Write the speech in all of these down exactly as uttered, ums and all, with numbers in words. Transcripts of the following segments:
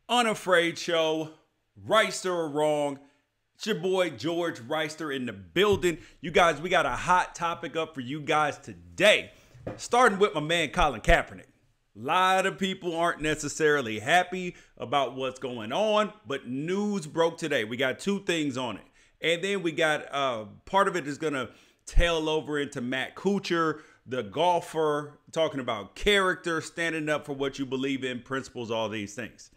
Unafraid Show, Reister or Wrong. It's your boy George Reister in the building. You guys, we got a hot topic up for you guys today. Starting with my man Colin Kaepernick. A lot of people aren't necessarily happy about what's going on, but news broke today. We got two things on it. And then we got, uh, part of it is going to tail over into Matt Kuchar, the golfer, talking about character, standing up for what you believe in, principles, all these things.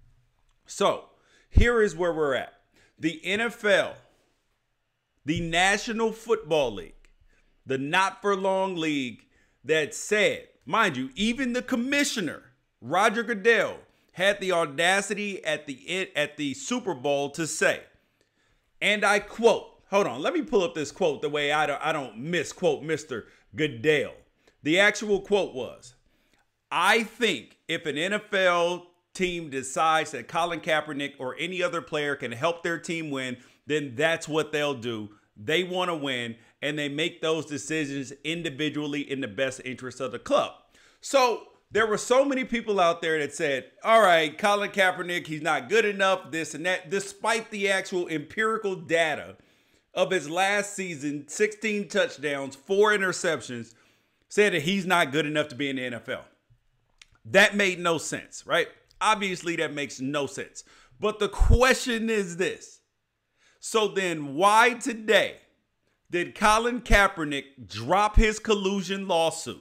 So here is where we're at. The N F L, the National Football League, the not for long league that said, mind you, even the commissioner, Roger Goodell, had the audacity at the at the Super Bowl to say, and I quote, hold on, let me pull up this quote the way I don't, I don't misquote Mister Goodell. The actual quote was, I think if an N F L team decides that Colin Kaepernick or any other player can help their team win, then that's what they'll do. They want to win, and they make those decisions individually in the best interest of the club. So there were so many people out there that said, all right, Colin Kaepernick, he's not good enough, this and that, despite the actual empirical data of his last season, sixteen touchdowns, four interceptions, said that he's not good enough to be in the N F L. That made no sense, right? Obviously, that makes no sense. But the question is this. So then why today did Colin Kaepernick drop his collusion lawsuit?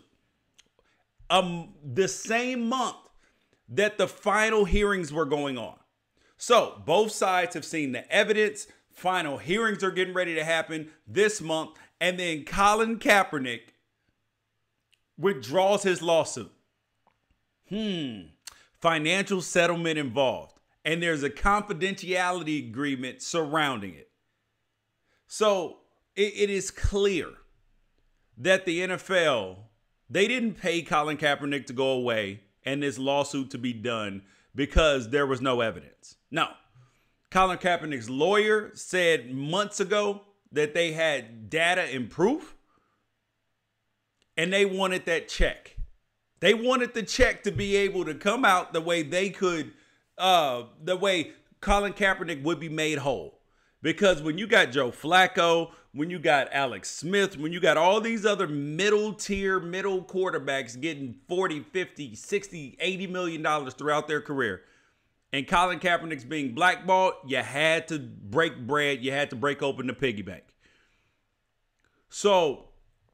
Um, the same month that the final hearings were going on. So both sides have seen the evidence. Final hearings are getting ready to happen this month. And then Colin Kaepernick withdraws his lawsuit. Hmm. Financial settlement involved. And there's a confidentiality agreement surrounding it. So it, it is clear that the N F L, they didn't pay Colin Kaepernick to go away and this lawsuit to be done because there was no evidence. No. Colin Kaepernick's lawyer said months ago that they had data and proof, and they wanted that check. They wanted the check to be able to come out the way they could, uh, the way Colin Kaepernick would be made whole. Because when you got Joe Flacco, when you got Alex Smith, when you got all these other middle tier, middle quarterbacks getting forty, fifty, sixty, eighty million dollars throughout their career, and Colin Kaepernick's being blackballed, you had to break bread. You had to break open the piggy bank. So,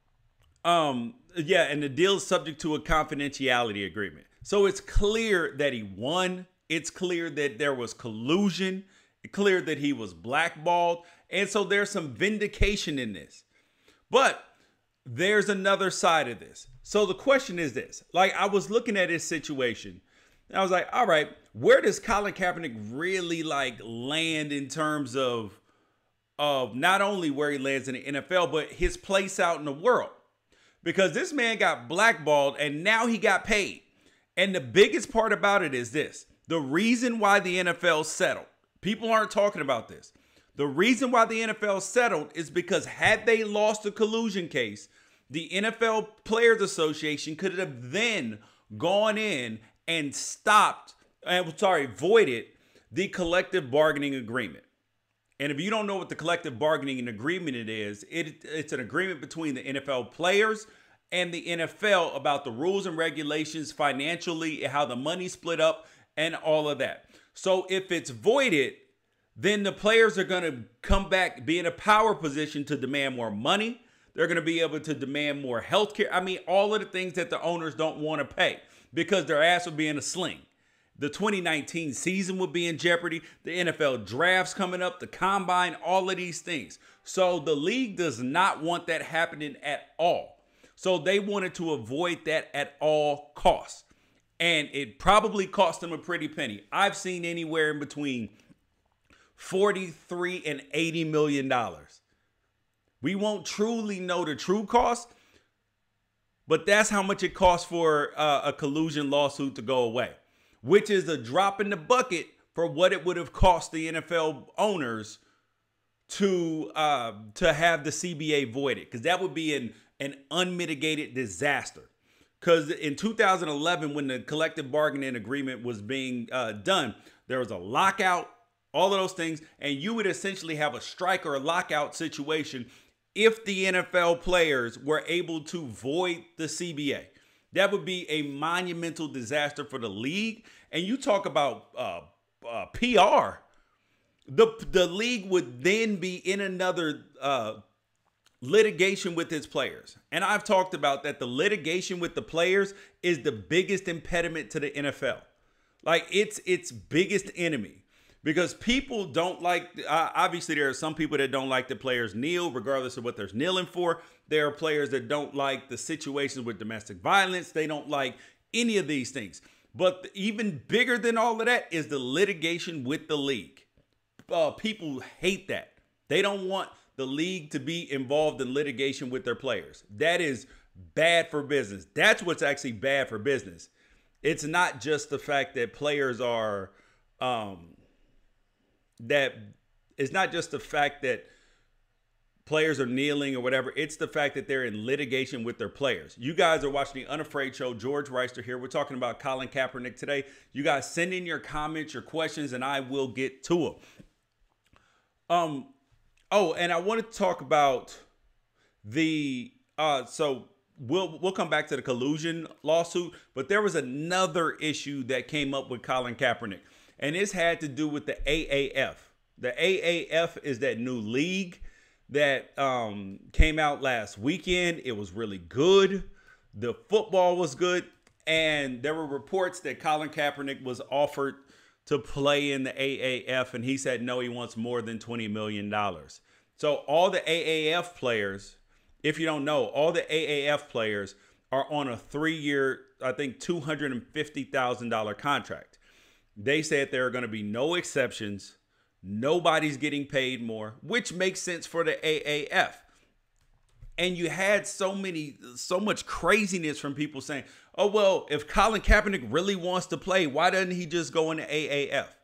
um, yeah, and the deal is subject to a confidentiality agreement. So it's clear that he won. It's clear that there was collusion. It's clear that he was blackballed. And so there's some vindication in this. But there's another side of this. So the question is this. Like, I was looking at his situation, and I was like, all right, where does Colin Kaepernick really like land in terms of, of not only where he lands in the N F L, but his place out in the world? Because this man got blackballed and now he got paid. And the biggest part about it is this. The reason why the N F L settled, people aren't talking about this. The reason why the N F L settled is because had they lost the collusion case, the N F L Players Association could have then gone in and stopped, I'm sorry, voided the collective bargaining agreement. And if you don't know what the collective bargaining agreement it is, it, it's an agreement between the N F L players and the N F L about the rules and regulations financially, how the money's split up and all of that. So if it's voided, then the players are going to come back, be in a power position to demand more money. They're going to be able to demand more health care. I mean, all of the things that the owners don't want to pay because their ass will be in a sling. The twenty nineteen season would be in jeopardy. The N F L draft's coming up, the combine, all of these things. So the league does not want that happening at all. So they wanted to avoid that at all costs. And it probably cost them a pretty penny. I've seen anywhere in between forty-three and eighty million dollars. We won't truly know the true cost, but that's how much it costs for uh, a collusion lawsuit to go away, which is a drop in the bucket for what it would have cost the N F L owners to uh, to have the C B A voided, because that would be an, an unmitigated disaster. Because in two thousand eleven, when the collective bargaining agreement was being uh, done, there was a lockout, all of those things, and you would essentially have a strike or a lockout situation if the N F L players were able to void the C B A. That would be a monumental disaster for the league. And you talk about uh, uh, P R. The, the league would then be in another uh, litigation with its players. And I've talked about that the litigation with the players is the biggest impediment to the N F L. Like, it's its biggest enemy. Because people don't like, uh, obviously there are some people that don't like the players kneel, regardless of what they're kneeling for. There are players that don't like the situations with domestic violence. They don't like any of these things. But even bigger than all of that is the litigation with the league. Uh, people hate that. They don't want the league to be involved in litigation with their players. That is bad for business. That's what's actually bad for business. It's not just the fact that players are... Um, that it's not just the fact that players are kneeling or whatever. It's the fact that they're in litigation with their players. You guys are watching the Unafraid Show. George Wrighster here. We're talking about Colin Kaepernick today. You guys send in your comments, your questions, and I will get to them. Um, oh, and I wanted to talk about the, uh, so we'll, we'll come back to the collusion lawsuit, but there was another issue that came up with Colin Kaepernick. And this had to do with the A A F. The A A F is that new league that um, came out last weekend. It was really good. The football was good. And there were reports that Colin Kaepernick was offered to play in the A A F. And he said, no, he wants more than twenty million dollars. So all the A A F players, if you don't know, all the A A F players are on a three-year, I think, two hundred fifty thousand dollars contract. They said there are going to be no exceptions. Nobody's getting paid more, which makes sense for the A A F. And you had so many, so much craziness from people saying, oh, well, if Colin Kaepernick really wants to play, why doesn't he just go into A A F?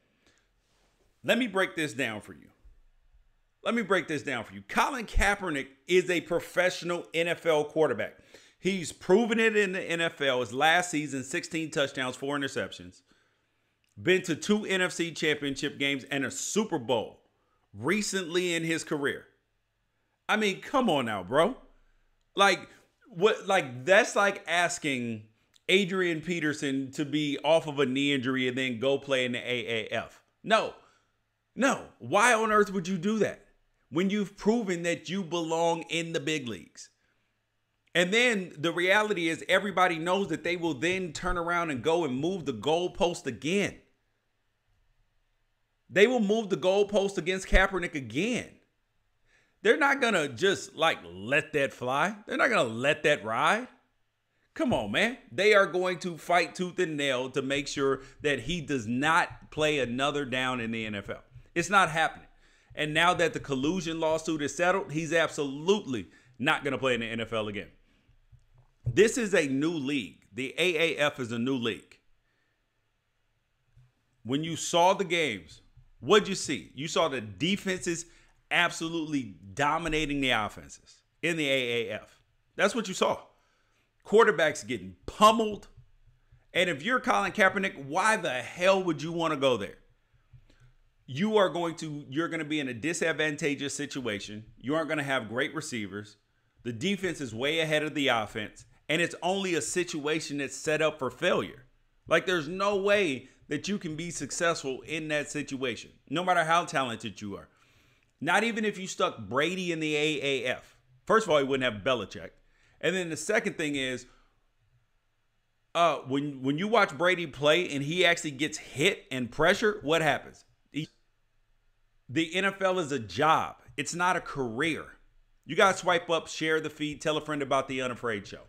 Let me break this down for you. Let me break this down for you. Colin Kaepernick is a professional N F L quarterback. He's proven it in the N F L. His last season, sixteen touchdowns, four interceptions. Been to two N F C championship games and a Super Bowl recently in his career. I mean, come on now, bro. Like, what? Like, that's like asking Adrian Peterson to be off of a knee injury and then go play in the A A F. No, no. Why on earth would you do that when you've proven that you belong in the big leagues? And then the reality is everybody knows that they will then turn around and go and move the goalpost again. They will move the goalpost against Kaepernick again. They're not going to just like let that fly. They're not going to let that ride. Come on, man. They are going to fight tooth and nail to make sure that he does not play another down in the N F L. It's not happening. And now that the collusion lawsuit is settled, he's absolutely not going to play in the N F L again. This is a new league. The A A F is a new league. When you saw the games, what'd you see? You saw the defenses absolutely dominating the offenses in the A A F. That's what you saw. Quarterbacks getting pummeled. And if you're Colin Kaepernick, why the hell would you want to go there? You are going to, you're going to be in a disadvantageous situation. You aren't going to have great receivers. The defense is way ahead of the offense. And it's only a situation that's set up for failure. Like, there's no way that you can be successful in that situation, no matter how talented you are. Not even if you stuck Brady in the A A F. First of all, he wouldn't have Belichick. And then the second thing is, uh, when, when you watch Brady play and he actually gets hit and pressure, what happens? He, the N F L is a job. It's not a career. You guys swipe up, share the feed, tell a friend about the Unafraid Show.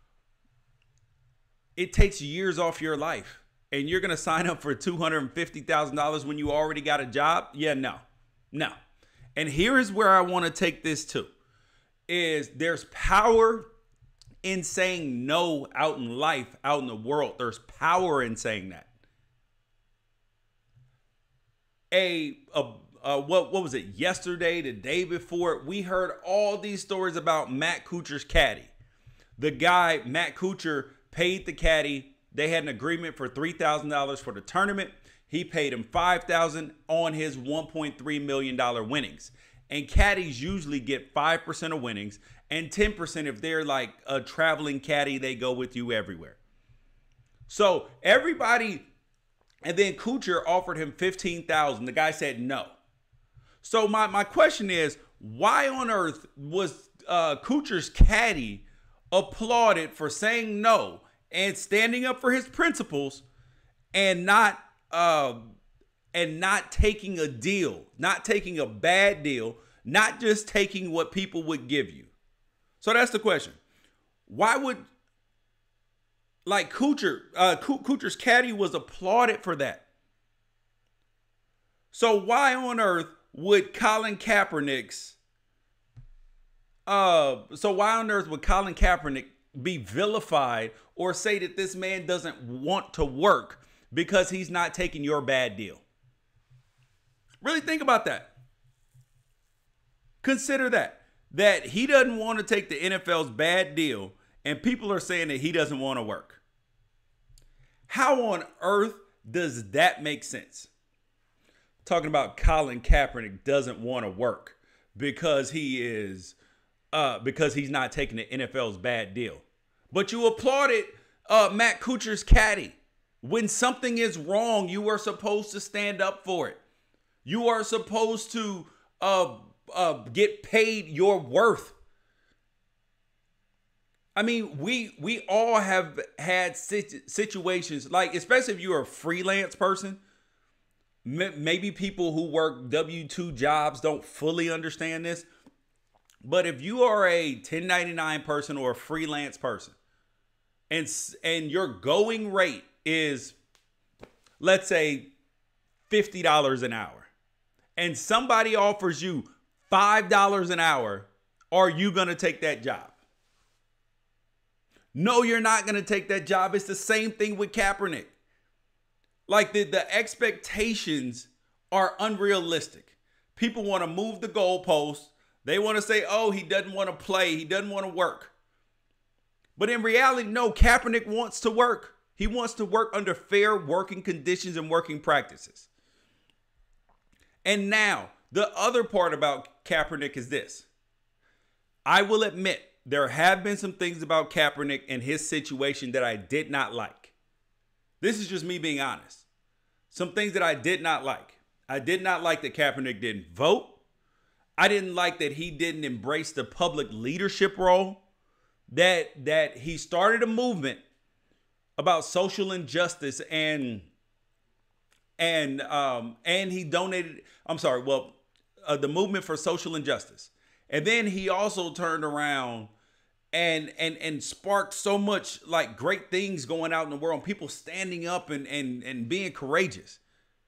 It takes years off your life. And you're going to sign up for two hundred fifty thousand dollars when you already got a job? Yeah, no. No. And here is where I want to take this to. Is there's power in saying no out in life, out in the world. There's power in saying that. A, a, a what, what was it? Yesterday, the day before, we heard all these stories about Matt Kuchar's caddy. The guy, Matt Kuchar, paid the caddy. They had an agreement for three thousand dollars for the tournament. He paid him five thousand dollars on his one point three million dollars winnings. And caddies usually get five percent of winnings and ten percent if they're like a traveling caddy, they go with you everywhere. So everybody, and then Kuchar offered him fifteen thousand dollars. The guy said no. So my, my question is, why on earth was uh, Kuchar's caddy applauded for saying no and standing up for his principles and not uh, and not taking a deal, not taking a bad deal, not just taking what people would give you? So that's the question. Why would, like Kuchar, uh, Kuchar's caddy was applauded for that. So why on earth would Colin Kaepernick's, uh, so why on earth would Colin Kaepernick be vilified or say that this man doesn't want to work because he's not taking your bad deal? Really think about that. Consider that. That he doesn't want to take the N F L's bad deal and people are saying that he doesn't want to work. How on earth does that make sense? Talking about Colin Kaepernick doesn't want to work because he is, uh, because he's not taking the N F L's bad deal. But you applauded uh, Matt Kuchar's caddy. When something is wrong, you are supposed to stand up for it. You are supposed to uh, uh, get paid your worth. I mean, we we all have had situ- situations, like, especially if you're a freelance person, m- maybe people who work W two jobs don't fully understand this. But if you are a ten ninety-nine person or a freelance person, and and your going rate is, let's say, fifty dollars an hour, and somebody offers you five dollars an hour, are you going to take that job? No, you're not going to take that job. It's the same thing with Kaepernick. Like the, the expectations are unrealistic. People want to move the goalposts. They want to say, oh, he doesn't want to play. He doesn't want to work. But in reality, no, Kaepernick wants to work. He wants to work under fair working conditions and working practices. And now, the other part about Kaepernick is this. I will admit, there have been some things about Kaepernick and his situation that I did not like. This is just me being honest. Some things that I did not like. I did not like that Kaepernick didn't vote. I didn't like that he didn't embrace the public leadership role. That, that he started a movement about social injustice and and um, and he donated, I'm sorry, well, uh, the movement for social injustice. And then he also turned around and and and sparked so much like great things going out in the world, people standing up and and and being courageous.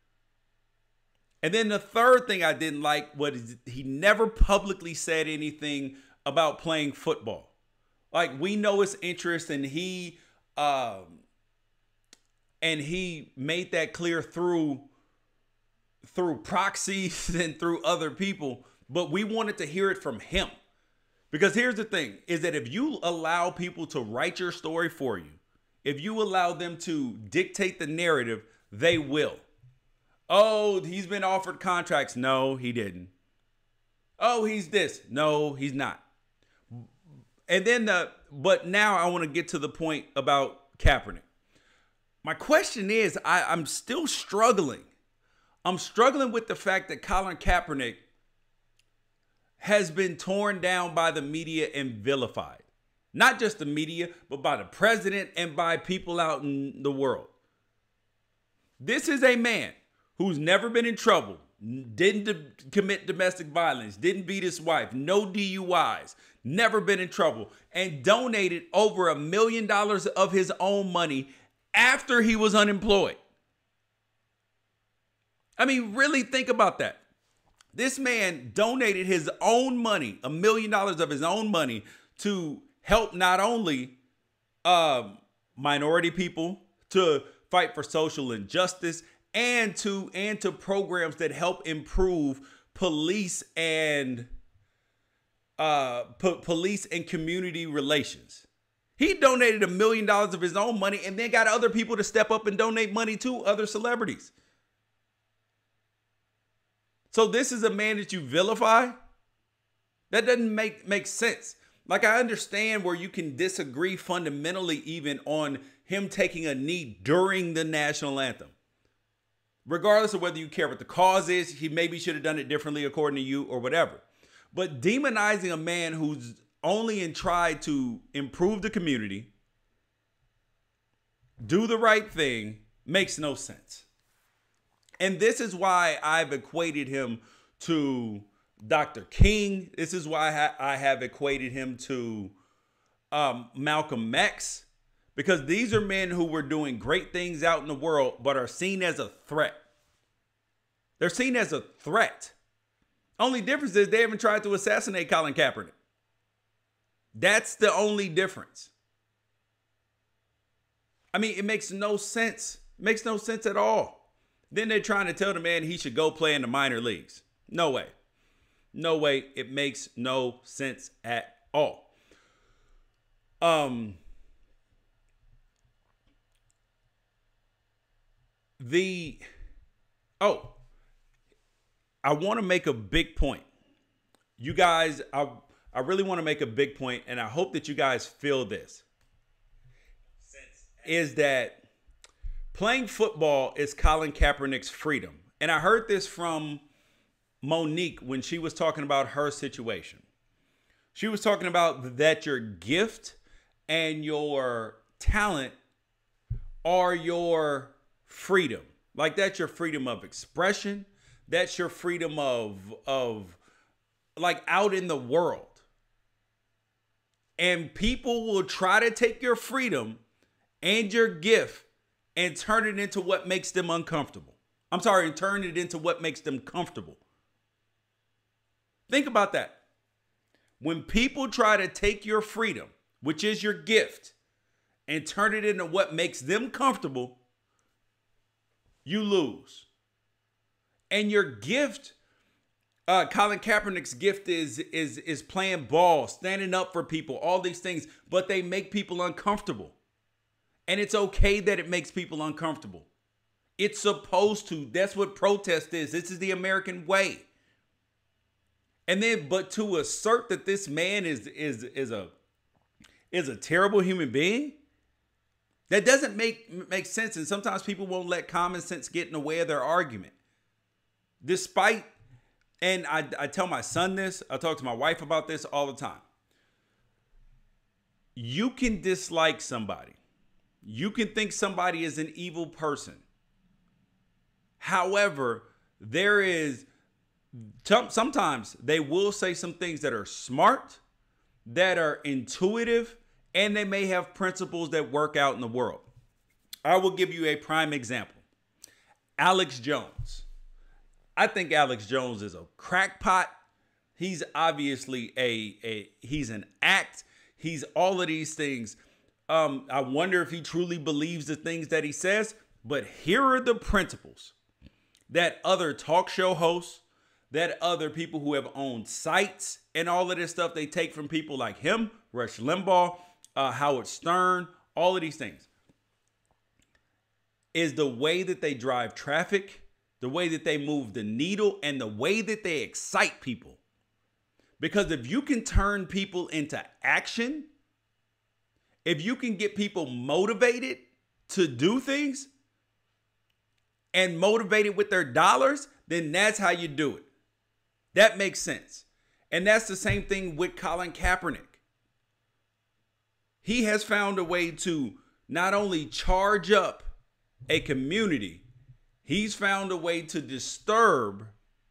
And then the third thing I didn't like was he never publicly said anything about playing football. Like, we know his interest, and he um and he made that clear through through proxies and through other people, but we wanted to hear it from him. Because here's the thing, is that if you allow people to write your story for you, if you allow them to dictate the narrative, they will. Oh, he's been offered contracts. No, he didn't. Oh, he's this. No, he's not. And then the, but now I want to get to the point about Kaepernick. My question is, I, I'm still struggling. I'm struggling with the fact that Colin Kaepernick has been torn down by the media and vilified. Not just the media, but by the president and by people out in the world. This is a man who's never been in trouble, didn't de- commit domestic violence, didn't beat his wife, no D U Is, never been in trouble, and donated over a million dollars of his own money after he was unemployed. I mean, really think about that. This man donated his own money, a million dollars of his own money, to help not only uh, minority people, to fight for social injustice, and to and to programs that help improve police and uh, po- police and community relations. He donated a million dollars of his own money and then got other people to step up and donate money to other celebrities. So this is a man that you vilify? That doesn't make, make sense. Like, I understand where you can disagree fundamentally even on him taking a knee during the national anthem. Regardless of whether you care what the cause is, he maybe should have done it differently according to you or whatever. But demonizing a man who's only in tried to improve the community, do the right thing, makes no sense. And this is why I've equated him to Doctor King. This is why I, ha- I have equated him to um, Malcolm X, because these are men who were doing great things out in the world, but are seen as a threat. They're seen as a threat. Only difference is they haven't tried to assassinate Colin Kaepernick. That's the only difference. I mean, it makes no sense. It makes no sense at all. Then they're trying to tell the man he should go play in the minor leagues. No way. No way. It makes no sense at all. Um, the, oh, I want to make a big point. You guys, I, I really want to make a big point, and I hope that you guys feel this. Is that playing football is Colin Kaepernick's freedom. And I heard this from Monique when she was talking about her situation. She was talking about that your gift and your talent are your freedom. Like, that's your freedom of expression. That's your freedom of, of like, out in the world. And people will try to take your freedom and your gift and turn it into what makes them uncomfortable. I'm sorry, and turn it into what makes them comfortable. Think about that. When people try to take your freedom, which is your gift, and turn it into what makes them comfortable, you lose. And your gift, uh, Colin Kaepernick's gift is, is, is playing ball, standing up for people, all these things, but they make people uncomfortable. And it's okay that it makes people uncomfortable. It's supposed to. That's what protest is. This is the American way. And then, but to assert that this man is is is a is a terrible human being, that doesn't make make sense. And sometimes people won't let common sense get in the way of their argument. Despite, and I, I tell my son this, I talk to my wife about this all the time. You can dislike somebody. You can think somebody is an evil person. However, there is, sometimes they will say some things that are smart, that are intuitive, and they may have principles that work out in the world. I will give you a prime example. Alex Jones. I think Alex Jones is a crackpot. He's obviously a, a he's an act. He's all of these things. Um, I wonder if he truly believes the things that he says, but here are the principles that other talk show hosts, that other people who have owned sites and all of this stuff, they take from people like him, Rush Limbaugh, uh, Howard Stern, all of these things, is the way that they drive traffic, the way that they move the needle, and the way that they excite people. Because if you can turn people into action, if you can get people motivated to do things and motivated with their dollars, then that's how you do it. That makes sense. And that's the same thing with Colin Kaepernick. He has found a way to not only charge up a community, he's found a way to disturb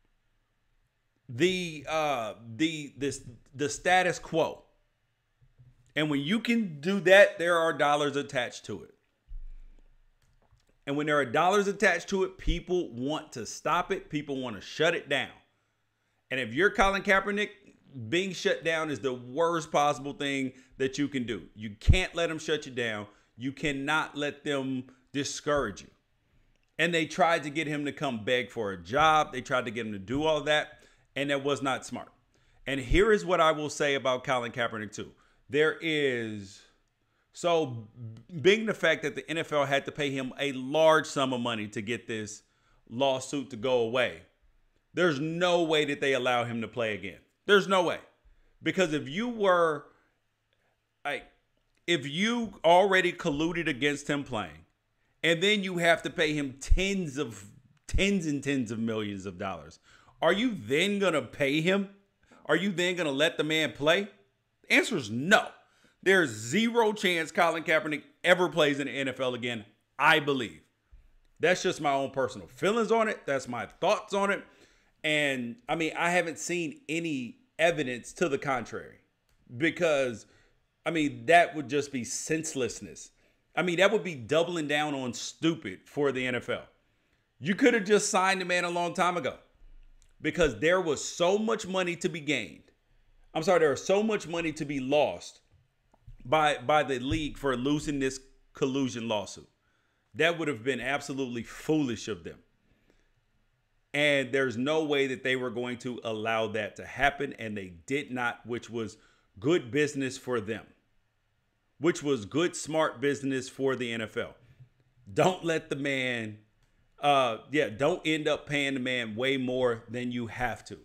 the uh, the this the status quo. And when you can do that, there are dollars attached to it. And when there are dollars attached to it, people want to stop it. People want to shut it down. And if you're Colin Kaepernick, being shut down is the worst possible thing that you can do. You can't let them shut you down. You cannot let them discourage you. And they tried to get him to come beg for a job. They tried to get him to do all that. And that was not smart. And here is what I will say about Colin Kaepernick too. There is So, being the fact that the N F L had to pay him a large sum of money to get this lawsuit to go away, there's no way that they allow him to play again. There's no way. Because if you were, like, if you already colluded against him playing, and then you have to pay him tens of, tens and tens of millions of dollars, are you then going to pay him? Are you then going to let the man play? The answer is no. There's zero chance Colin Kaepernick ever plays in the N F L again, I believe. That's just my own personal feelings on it. That's my thoughts on it. And I mean, I haven't seen any evidence to the contrary, because I mean, that would just be senselessness. I mean, that would be doubling down on stupid for the N F L. You could have just signed the man a long time ago, because there was so much money to be gained. I'm sorry, there was so much money to be lost by, by the league for losing this collusion lawsuit. That would have been absolutely foolish of them. And there's no way that they were going to allow that to happen. And they did not, which was good business for them, which was good, smart business for the N F L. Don't let the man, uh, yeah, don't end up paying the man way more than you have to.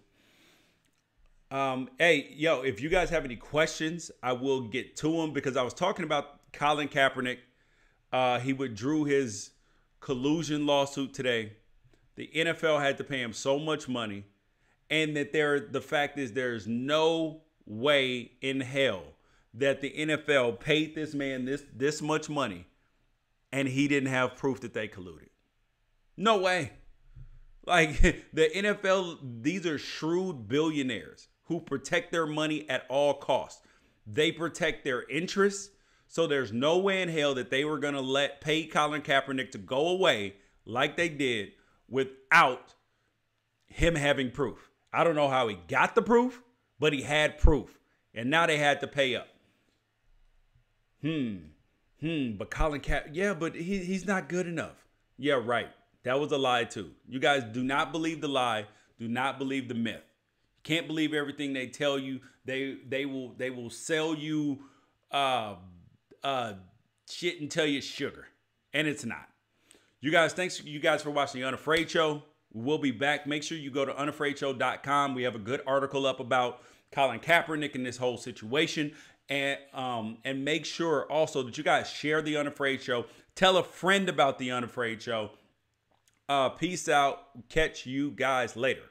Um, hey, yo, if you guys have any questions, I will get to them, because I was talking about Colin Kaepernick. Uh, he withdrew his collusion lawsuit today. The N F L had to pay him so much money, and that there, the fact is there's no way in hell that the N F L paid this man this, this much money and he didn't have proof that they colluded. No way. Like, the N F L, these are shrewd billionaires who protect their money at all costs. They protect their interests. So there's no way in hell that they were going to let pay Colin Kaepernick to go away like they did without him having proof. I don't know how he got the proof, but he had proof. And now they had to pay up. Hmm. Hmm. But Colin Kaepernick, yeah, but he, he's not good enough. Yeah, right. That was a lie too. You guys do not believe the lie. Do not believe the myth. You can't believe everything they tell you. They they will they will sell you uh uh shit and tell you it's sugar, and it's not. You guys, thanks you guys for watching the Unafraid Show. We'll be back. Make sure you go to unafraid show dot com. We have a good article up about Colin Kaepernick and this whole situation. And um and make sure also that you guys share the Unafraid Show. Tell a friend about the Unafraid Show. Uh, peace out. Catch you guys later.